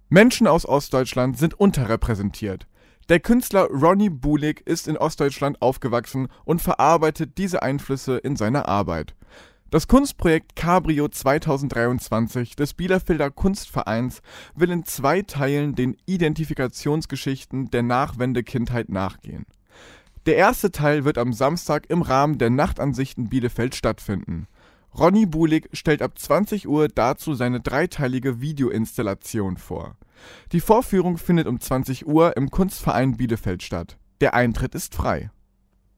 Menschen aus Ostdeutschland sind unterrepräsentiert. Der Künstler Ronny Bulik ist in Ostdeutschland aufgewachsen und verarbeitet diese Einflüsse in seiner Arbeit. Das Kunstprojekt Cabrio 2023 des Bielefelder Kunstvereins will in 2 Teilen den Identifikationsgeschichten der Nachwendekindheit nachgehen. Der erste Teil wird am Samstag im Rahmen der Nachtansichten Bielefeld stattfinden. Ronny Bulik stellt ab 20 Uhr dazu seine 3-teilige Videoinstallation vor. Die Vorführung findet um 20 Uhr im Kunstverein Bielefeld statt. Der Eintritt ist frei.